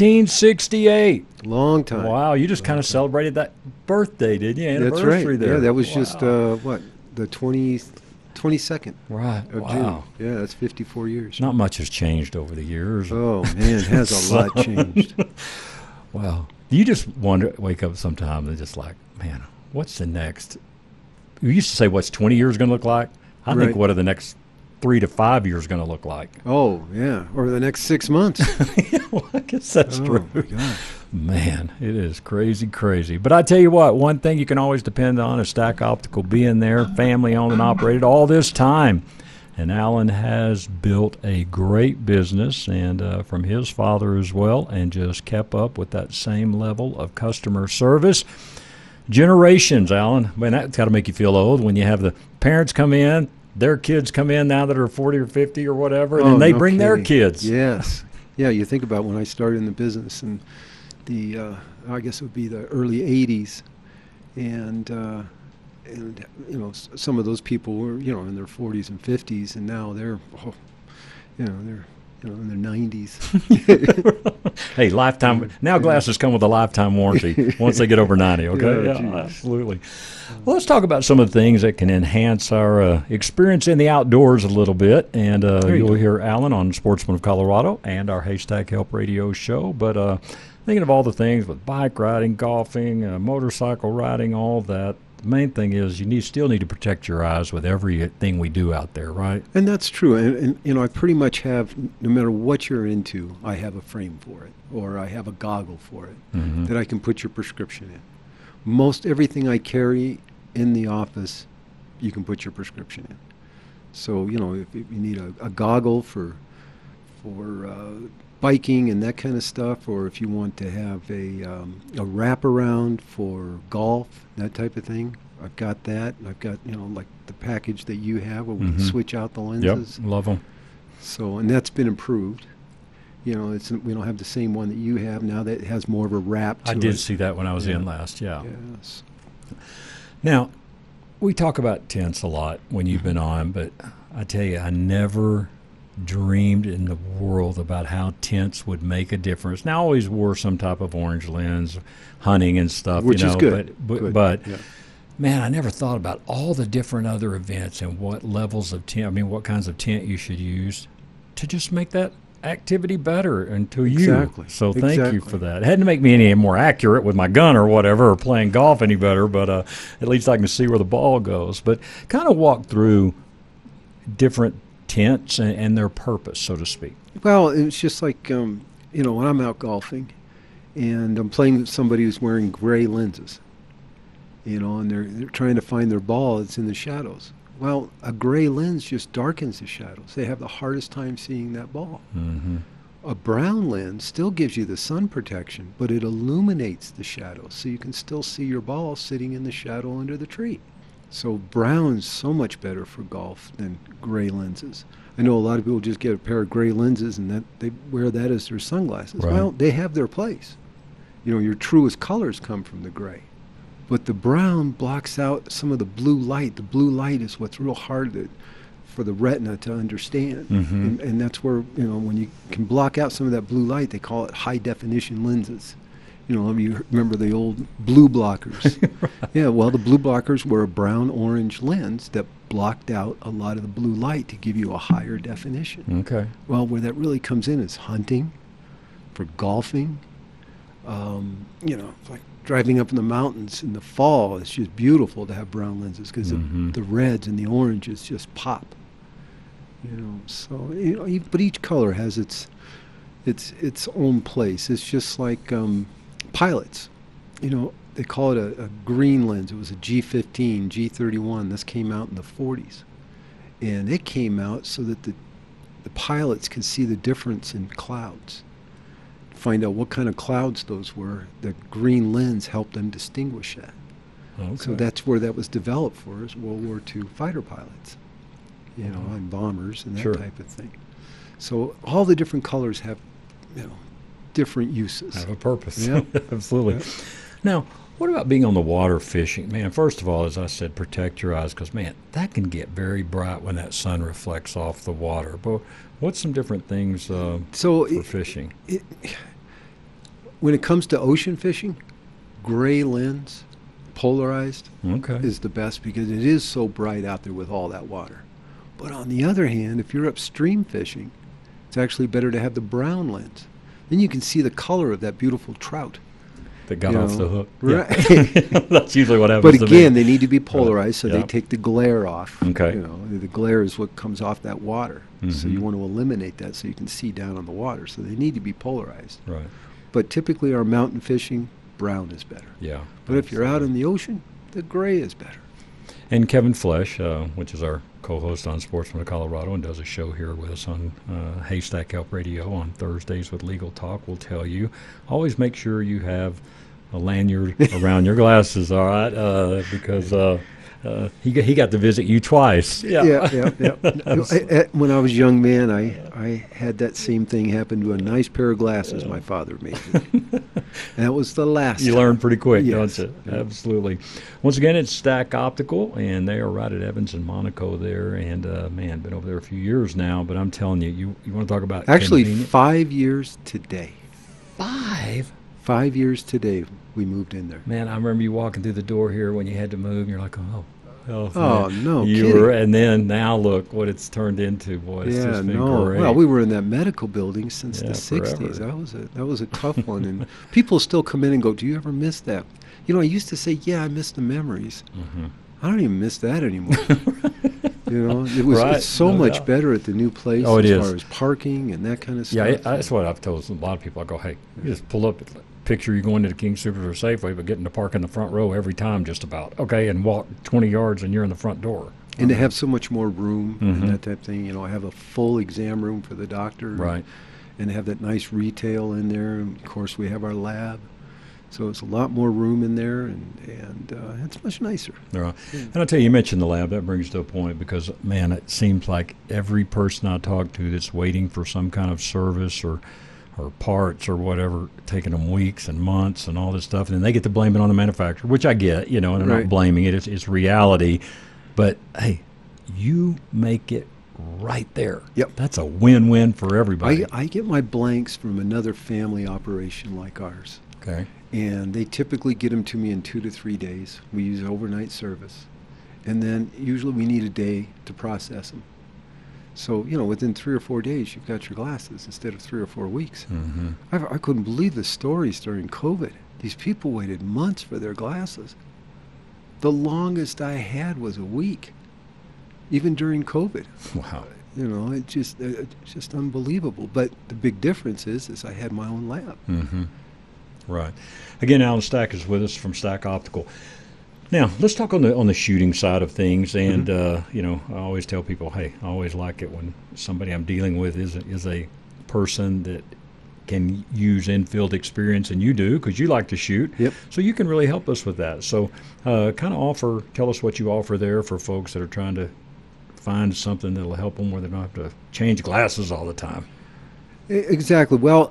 1968. Long time. Wow, you just kind of celebrated that birthday, didn't you? That's right. There. Yeah, that was just, the 22nd of June. Yeah, that's 54 years. Not much has changed over the years. Oh, man, it has a lot changed. Wow. You just wake up sometime and just like, man, what's the next? We used to say, what's 20 years going to look like? I think what are the next 3 to 5 years going to look like? Oh, yeah, or the next 6 months. Well, I guess that's true. My gosh. Man, it is crazy, crazy. But I tell you what, one thing you can always depend on is Stack Optical being there, family-owned and operated all this time. And Alan has built a great business, and from his father as well, and just kept up with that same level of customer service. Generations, Alan. Man, that's got to make you feel old when you have the parents come in, their kids come in now that are 40 or 50 or whatever, and then they bring their kids. Yes. Yeah, you think about when I started in the business, and I guess it would be the early 80s, and you know, some of those people were, you know, in their 40s and 50s, and now they're in their 90s. Hey, lifetime. Now glasses come with a lifetime warranty once they get over 90, okay? Yeah, absolutely. Well, let's talk about some of the things that can enhance our experience in the outdoors a little bit. And you'll hear Alan on Sportsman of Colorado and our Haystack Help Radio show. But thinking of all the things with bike riding, golfing, motorcycle riding, all that, the main thing is you still need to protect your eyes with everything we do out there, right? And that's true. And you know, I pretty much have, no matter what you're into, I have a frame for it, or I have a goggle for it that I can put your prescription in. Most everything I carry in the office, you can put your prescription in. So, you know, if you need a goggle for biking and that kind of stuff, or if you want to have a wraparound for golf, that type of thing, I've got that. I've got, you know, like the package that you have where we can switch out the lenses. Yep, love them. So, and that's been improved. You know, we don't have the same one that you have now. That it has more of a wrap to it. I did see that when I was in last, Yes. Now, we talk about tents a lot when you've been on, but I tell you, I never dreamed in the world about how tents would make a difference. Now, I always wore some type of orange lens, hunting and stuff, which you know, is good. But man, I never thought about all the different other events and what levels of tent, I mean, what kinds of tent you should use to just make that activity better and to you. Exactly. So thank you for that. It hadn't to make me any more accurate with my gun or whatever, or playing golf any better, but at least I can see where the ball goes. But kind of walk through different tents and their purpose, so to speak. Well, it's just like, when I'm out golfing and I'm playing with somebody who's wearing gray lenses, and they're trying to find their ball that's in the shadows. Well, a gray lens just darkens the shadows. They have the hardest time seeing that ball. Mm-hmm. A brown lens still gives you the sun protection, but it illuminates the shadows, so you can still see your ball sitting in the shadow under the tree. So brown's so much better for golf than gray lenses. I know a lot of people just get a pair of gray lenses and that they wear that as their sunglasses. Right. Well, they have their place. Your truest colors come from the gray. But the brown blocks out some of the blue light. The blue light is what's real hard for the retina to understand. Mm-hmm. And that's where, when you can block out some of that blue light, they call it high-definition lenses. You remember the old blue blockers. Right. Yeah, well, the blue blockers were a brown-orange lens that blocked out a lot of the blue light to give you a higher definition. Okay. Well, where that really comes in is hunting, for golfing. Like driving up in the mountains in the fall, it's just beautiful to have brown lenses because Mm-hmm. the reds and the oranges just pop. But each color has its own place. It's just like pilots. They call it a green lens. It was a G15, G31. This came out in the 40s. And it came out so that the pilots could see the difference in clouds. Find out what kind of clouds those were. The green lens helped them distinguish that. Okay. So that's where that was developed for us, World War II fighter pilots, and bombers and that Sure. type of thing. So all the different colors have, different uses. Have a purpose. Yeah. Absolutely. Yeah. Now, what about being on the water fishing? Man, first of all, as I said, protect your eyes because, man, that can get very bright when that sun reflects off the water. But what's some different things for fishing? When it comes to ocean fishing, gray lens, polarized, is the best because it is so bright out there with all that water. But on the other hand, if you're upstream fishing, it's actually better to have the brown lens. Then you can see the color of that beautiful trout. That got off the hook. Right. Yeah. That's usually what happens. But again, they need to be polarized so Yeah. they take the glare off. Okay. The glare is what comes off that water. So Mhm. you want to eliminate that so you can see down on the water. So they need to be polarized. Right. But typically our mountain fishing, brown is better. Yeah. But if you're out in the ocean, the gray is better. And Kevin Flesh, which is our co-host on Sportsman of Colorado and does a show here with us on Haystack Help Radio on Thursdays with Legal Talk, will tell you, always make sure you have a lanyard around your glasses, all right? Because he got to visit you twice. Yeah. When I was a young man, I had that same thing happen to a nice pair of glasses my father made me. And that was the last You time. learn pretty quick, Yes. don't you? Absolutely. Once again, it's Stack Optical, and they are right at Evans and Monaco there. And, been over there a few years now, but I'm telling you, you want to talk about Actually, convenient? 5 years today. 5? 5 years today we moved in there. Man, I remember you walking through the door here when you had to move, and you're like, man. No you kidding. were, and then now look what it's turned into, boy. It's just been great. Well, we were in that medical building since the forever. 60s. That was a tough one, and people still come in and go, "Do you ever miss that?" I used to say, "Yeah, I miss the memories." Mm-hmm. I don't even miss that anymore. It's so much doubt. better at the new place Oh, it as is. far as parking and that kind of stuff. Yeah, that's what I've told a lot of people. I go, hey, you just pull up, picture you going to the King Soopers or Safeway, but getting to park in the front row every time just about, okay, and walk 20 yards and you're in the front door. And to have so much more room Mhm. and that type of thing. I have a full exam room for the doctor. Right. And have that nice retail in there. And of course, we have our lab. So it's a lot more room in there, and it's much nicer. Right. And I'll tell you mentioned the lab. That brings to a point because, man, it seems like every person I talk to that's waiting for some kind of service or parts or whatever, taking them weeks and months and all this stuff, and then they get to blame it on the manufacturer, which I get, and I'm Right. not blaming it. It's reality. But, hey, you make it right there. Yep. That's a win-win for everybody. I get my blanks from another family operation like ours. Okay. And they typically get them to me in 2 to 3 days. We use overnight service. And then usually we need a day to process them. So, within 3 or 4 days, you've got your glasses instead of 3 or 4 weeks. I couldn't believe the stories during COVID. These people waited months for their glasses. The longest I had was a week, even during COVID. Wow. It's just unbelievable. But the big difference is I had my own lab. Right. Again, Alan Stack is with us from Stack Optical. Now, let's talk on the shooting side of things. And, I always tell people, hey, I always like it when somebody I'm dealing with is a person that can use in-field experience, and you do because you like to shoot. Yep. So you can really help us with that. So tell us what you offer there for folks that are trying to find something that will help them where they don't have to change glasses all the time. Exactly. Well,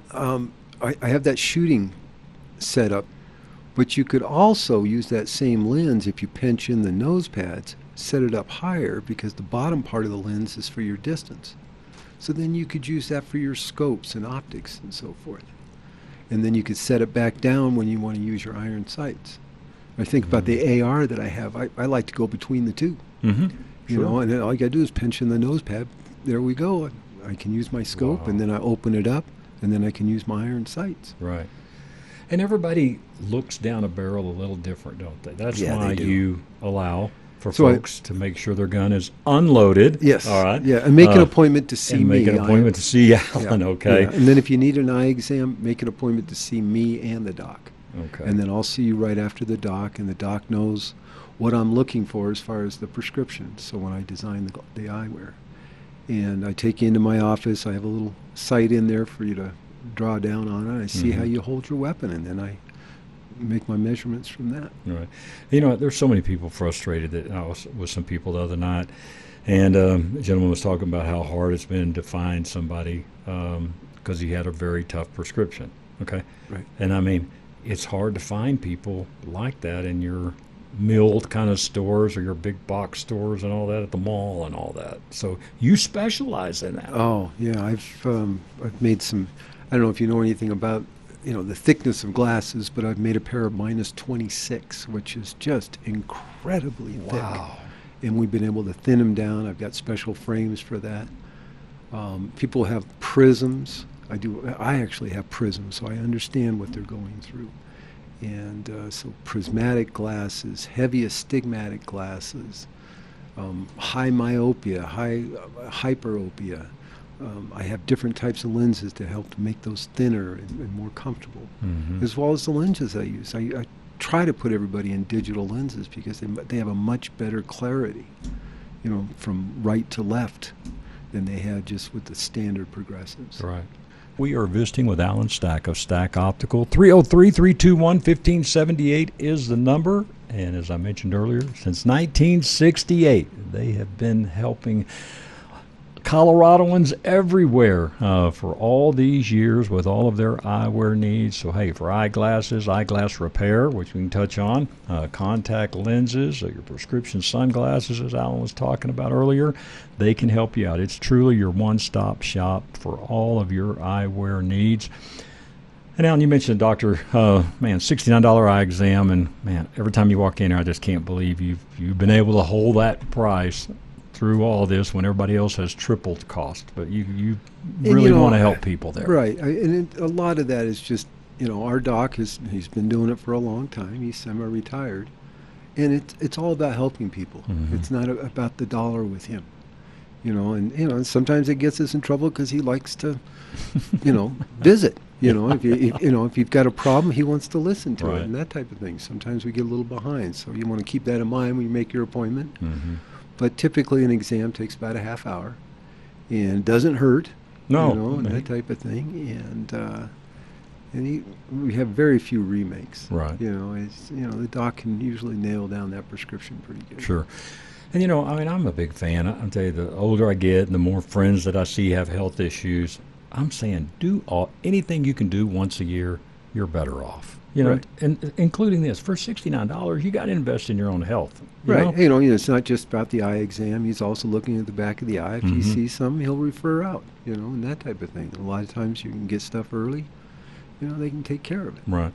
I have that shooting set up. But you could also use that same lens if you pinch in the nose pads, set it up higher because the bottom part of the lens is for your distance. So then you could use that for your scopes and optics and so forth. And then you could set it back down when you want to use your iron sights. I think about the AR that I have. I like to go between the two. Sure. And then all you got to do is pinch in the nose pad. There we go. I can use my scope, and then I open it up, and then I can use my iron sights. Right. And everybody looks down a barrel a little different, don't they? That's why you allow for folks to make sure their gun is unloaded. Yes. All right. Yeah, and make an appointment to see me. Make an appointment to see Alan, okay. Yeah. And then if you need an eye exam, make an appointment to see me and the doc. Okay. And then I'll see you right after the doc, and the doc knows what I'm looking for as far as the prescription. So when I design the eyewear. And I take you into my office. I have a little sight in there for you to draw down on it. I see how you hold your weapon, and then I make my measurements from that. Right. There's so many people frustrated that I was with some people the other night, and a gentleman was talking about how hard it's been to find somebody because he had a very tough prescription. Okay. Right. And I mean, it's hard to find people like that in your milled kind of stores or your big box stores and all that at the mall and all that. So you specialize in that. Oh yeah, I've made some. I don't know if you know anything about the thickness of glasses, but I've made a pair of -26, which is just incredibly thick. Wow. And we've been able to thin them down. I've got special frames for that. People have prisms. I actually have prisms, so I understand what they're going through. And so prismatic glasses, heavy astigmatic glasses, high myopia, high hyperopia. I have different types of lenses to help to make those thinner and more comfortable, as well as the lenses I use. I try to put everybody in digital lenses because they have a much better clarity, from right to left than they had just with the standard progressives. Right. We are visiting with Alan Stack of Stack Optical. 303-321-1578 is the number. And as I mentioned earlier, since 1968, they have been helping Coloradoans everywhere for all these years with all of their eyewear needs. So, hey, for eyeglasses, eyeglass repair, which we can touch on, contact lenses, your prescription sunglasses, as Alan was talking about earlier, they can help you out. It's truly your one-stop shop for all of your eyewear needs. And Alan, you mentioned Dr. $69 eye exam, and man, every time you walk in here, I just can't believe you've been able to hold that price through all this when everybody else has tripled cost. But you really want to help people there. Right. A lot of that is just, our doc, he's been doing it for a long time. He's semi-retired. And it's all about helping people. It's not about the dollar with him. And sometimes it gets us in trouble because he likes to, visit. If you've got a problem, he wants to listen to it and that type of thing. Sometimes we get a little behind. So you want to keep that in mind when you make your appointment. But typically an exam takes about a half hour and doesn't hurt, and that type of thing. And we have very few remakes. Right. The doc can usually nail down that prescription pretty good. Sure. And, I'm a big fan. I'll tell you, the older I get and the more friends that I see have health issues, I'm saying anything you can do once a year, you're better off. And including this, for $69, you got to invest in your own health. Right. It's not just about the eye exam. He's also looking at the back of the eye. If he sees something, he'll refer out, and that type of thing. And a lot of times you can get stuff early. They can take care of it. Right.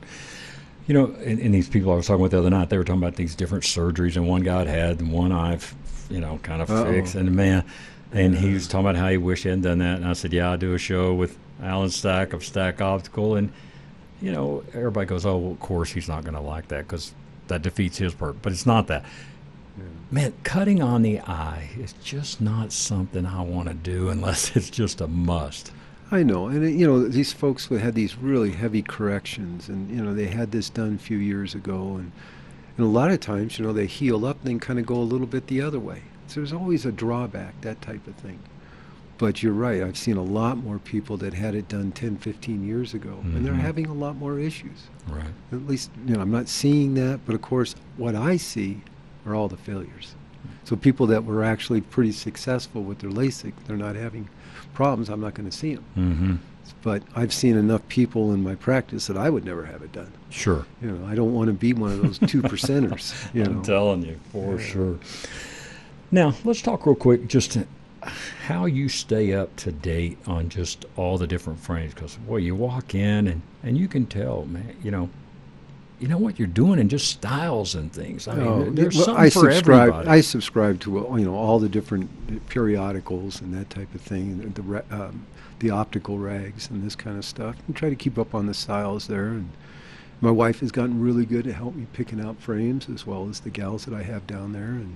And these people I was talking with the other night, they were talking about these different surgeries, and one guy had one eye, kind of fixed. And man, And he was talking about how he wished he hadn't done that. And I said, yeah, I do a show with Alan Stack of Stack Optical. And, you know, everybody goes, oh, well, of course he's not going to like that because that defeats his purpose. But it's not that. Yeah. Man, cutting on the eye is just not something I want to do unless it's just a must. I know. And, you know, these folks had these really heavy corrections. And, you know, they had this done a few years ago. And a lot of times, you know, they heal up and then kind of go a little bit the other way. So there's always a drawback, that type of thing. But you're right. I've seen a lot more people that had it done 10, 15 years ago, and they're having a lot more issues. Right. At least, you know, I'm not seeing that, but of course, what I see are all the failures. So people that were actually pretty successful with their LASIK, they're not having problems. I'm not going to see them. Mm-hmm. But I've seen enough people in my practice that I would never have it done. Sure. You know, I don't want to be one of those 2%ers. You know? I'm telling you, for sure. Now, let's talk real quick just how you stay up to date on just all the different frames. Because, boy, you walk in and you can tell, man, you know what you're doing and just styles and things. I mean, there's something for everybody. I subscribe to, you know, all the different periodicals and that type of thing, the optical rags and this kind of stuff, and try to keep up on the styles there. And my wife has gotten really good at helping me picking out frames, as well as the gals that I have down there. And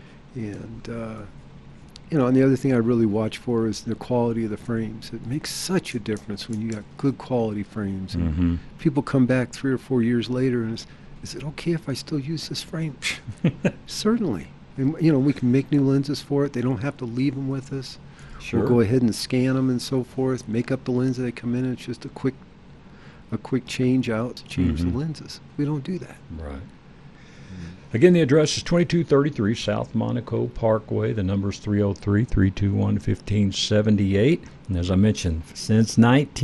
you know, and the other thing I really watch for is the quality of the frames. It makes such a difference when you got good quality frames. And people come back 3 or 4 years later and is it okay if I still use this frame? Certainly. And, you know, we can make new lenses for it. They don't have to leave them with us. Sure. We'll go ahead and scan them and so forth, make up the lens that they come in. It's just a quick change out to change the lenses. We don't do that. Right. Again, the address is 2233 South Monaco Parkway. The number is 303-321-1578. And as I mentioned, since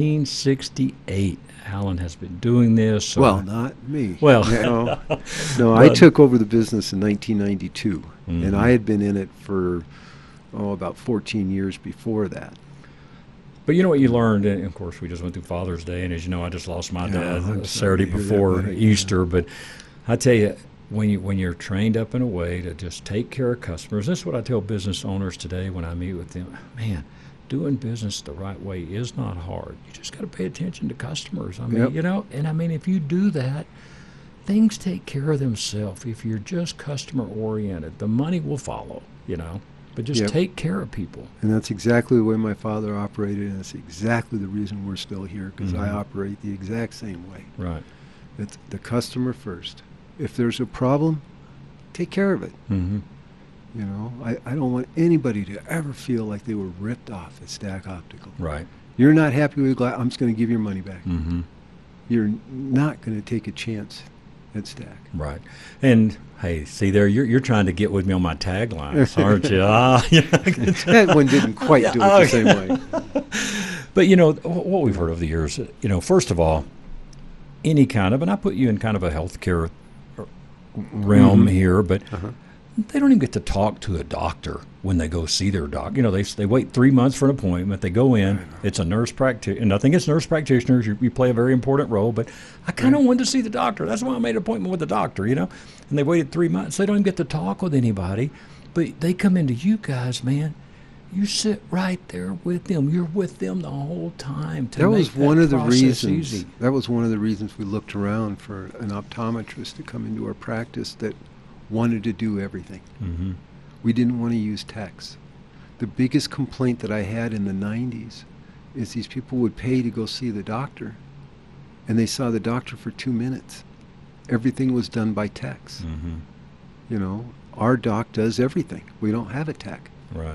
1968, Alan has been doing this. Well, not me. Well, no, I took over the business in 1992, and I had been in it for about 14 years before that. But you know what you learned, and of course we just went through Father's Day, and as you know, I just lost my dad Saturday before Easter. But I tell you, when you're trained up in a way to just take care of customers, this is what I tell business owners today when I meet with them. Man, doing business the right way is not hard. You just got to pay attention to customers. I mean, you know, and I mean, if you do that, things take care of themselves. If you're just customer oriented, the money will follow, you know. But just take care of people. And that's exactly the way my father operated, and that's exactly the reason we're still here, because I operate the exact same way. Right. It's the customer first. If there's a problem, take care of it. You know, I don't want anybody to ever feel like they were ripped off at Stack Optical. Right. You're not happy with glass, I'm just going to give your money back. You're not going to take a chance at Stack. Right. And hey, see there, you're trying to get with me on my taglines, aren't you? That one didn't quite do it the same way. But you know what we've heard over the years. You know, first of all, any kind of, and I put you in kind of a healthcare realm here, but they don't even get to talk to a doctor when they go see their doc. You know, they wait 3 months for an appointment. They go in. It's a nurse practitioner. And I think it's nurse practitioners. You play a very important role. But I kind of wanted to see the doctor. That's why I made an appointment with the doctor, you know. And they waited 3 months. They don't even get to talk with anybody. But they come into you guys, man. You sit right there with them. You're with them the whole time to make that one of the process reasons. easy. That was one of the reasons we looked around for an optometrist to come into our practice that wanted to do everything. We didn't want to use techs. The biggest complaint that I had in the 90s is these people would pay to go see the doctor, and they saw the doctor for 2 minutes. Everything was done by techs. You know, our doc does everything. We don't have a tech. Right.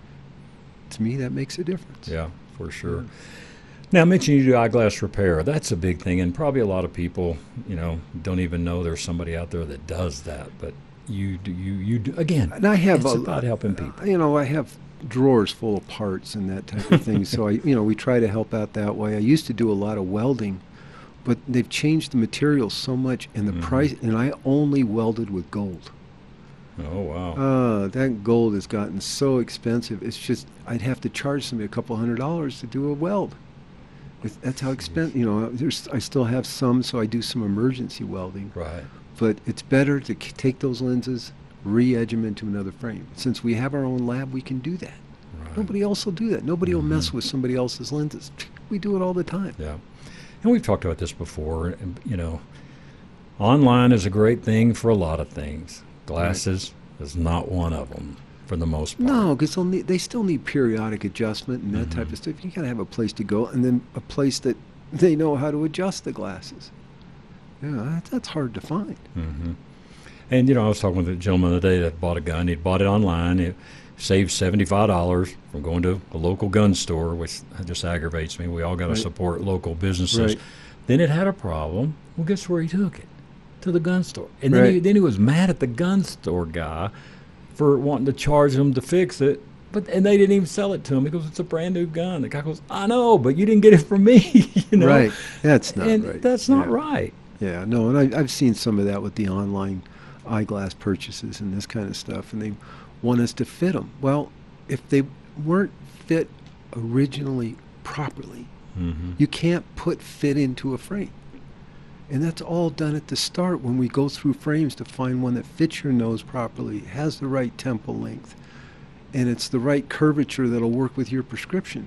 To me, that makes a difference. Yeah, for sure. Now, I mentioned you do eyeglass repair. That's a big thing, and probably a lot of people, you know, don't even know there's somebody out there that does that. But you do again. And I have it's about helping people. You know, I have drawers full of parts and that type of thing. So we try to help out that way. I used to do a lot of welding, but they've changed the materials so much and the price. And I only welded with gold. Oh, wow. That gold has gotten so expensive. It's just, I'd have to charge somebody a couple $100s to do a weld. That's how expensive, you know, I still have some, so I do some emergency welding. Right. But it's better to take those lenses, re-edge them into another frame. Since we have our own lab, we can do that. Right. Nobody else will do that. Nobody will mess with somebody else's lenses. We do it all the time. Yeah. And we've talked about this before. And, you know, online is a great thing for a lot of things. Glasses is not one of them for the most part. No, because they still need periodic adjustment and that type of stuff. You got to have a place to go, and then a place that they know how to adjust the glasses. Yeah, that's hard to find. Mm-hmm. And, you know, I was talking with a gentleman today that bought a gun. He bought it online. It saved $75 from going to a local gun store, which just aggravates me. We all got to support local businesses. Right. Then it had a problem. Well, guess where he took it? To the gun store. And then he was mad at the gun store guy for wanting to charge him to fix it. And they didn't even sell it to him. He goes, it's a brand new gun. The guy goes, I know, but you didn't get it from me. You know? Right. That's not right. That's not right. Yeah, no, and I've seen some of that with the online eyeglass purchases and this kind of stuff, and they want us to fit them. Well, if they weren't fit originally properly, you can't put fit into a frame. And that's all done at the start when we go through frames to find one that fits your nose properly, has the right temple length, and it's the right curvature that'll work with your prescription.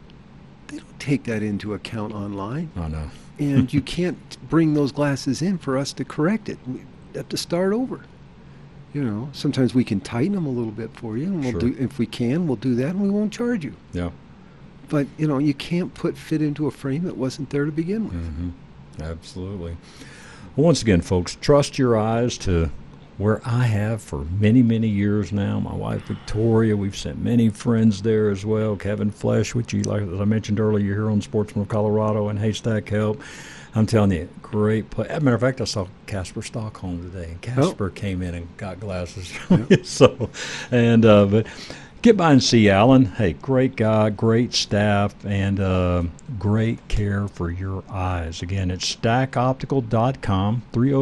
They don't take that into account online. Oh, no. And you can't bring those glasses in for us to correct it. We have to start over. You know, sometimes we can tighten them a little bit for you, and we'll do, if we can, we'll do that, and we won't charge you. Yeah. But, you know, you can't put fit into a frame that wasn't there to begin with. Mm-hmm. Absolutely. Well, once again, folks, trust your eyes to where I have for many, many years now. My wife, Victoria, we've sent many friends there as well. Kevin Flesh, which you, like as I mentioned earlier, here on Sportsman of Colorado and Haystack Help. I'm telling you, great place. As a matter of fact, I saw Casper Stockholm today, and Casper came in and got glasses. So, and but get by and see Alan. Hey, great guy, great staff, and great care for your eyes. Again, it's stackoptical.com,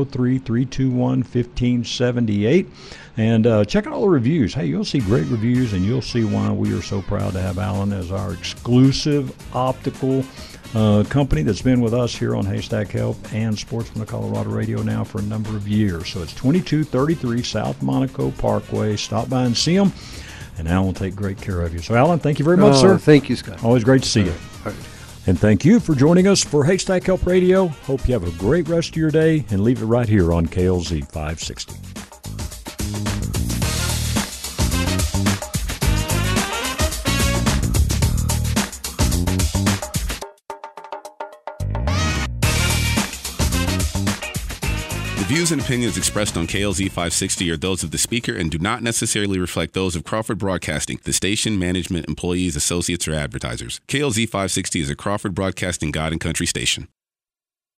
303-321-1578. And check out all the reviews. Hey, you'll see great reviews, and you'll see why we are so proud to have Alan as our exclusive optical company that's been with us here on Haystack Help and Sportsman of Colorado Radio now for a number of years. So it's 2233 South Monaco Parkway. Stop by and see them, and Alan will take great care of you. So, Alan, thank you very much, sir. Thank you, Scott. Always great to see you. Right. And thank you for joining us for Haystack Help Radio. Hope you have a great rest of your day, and leave it right here on KLZ 560. The views and opinions expressed on KLZ 560 are those of the speaker and do not necessarily reflect those of Crawford Broadcasting, the station, management, employees, associates, or advertisers. KLZ 560 is a Crawford Broadcasting God and Country station.